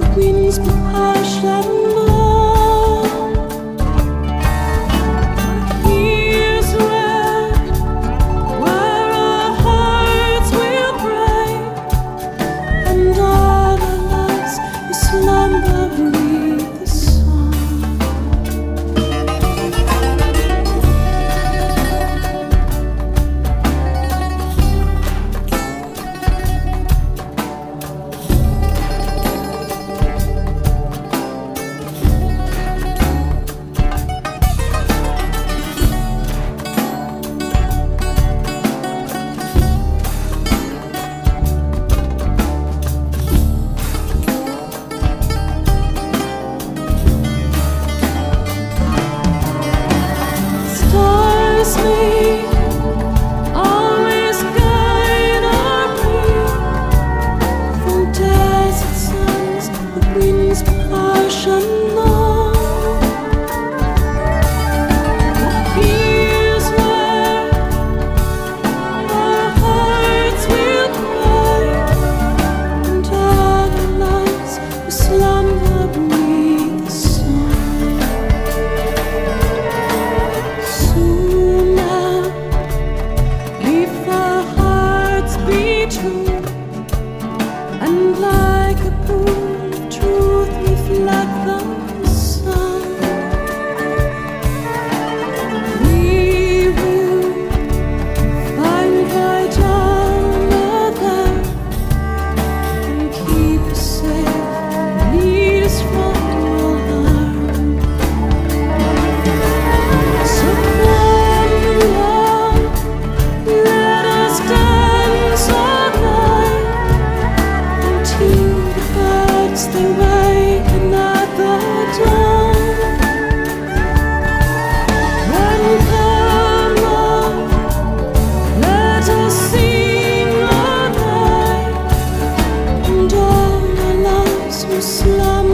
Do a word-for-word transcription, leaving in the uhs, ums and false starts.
winds blow harsh and low. Here's where, where our hearts will break, and all our lives will slumber beneath the sun. Stars may always guide our way from desert suns, the winds blow harsh and low. Here's where our hearts will break, and all our lives will slumber beneath the sun. Soon now, if our hearts be true, and like a pool of truth reflect the sun, we will find right honor there, and keep us safe, and lead us from all harm. So come along, let us dance all night until the birds they waken at the dawn. And come on, let us sing all night, and all our lives will slumber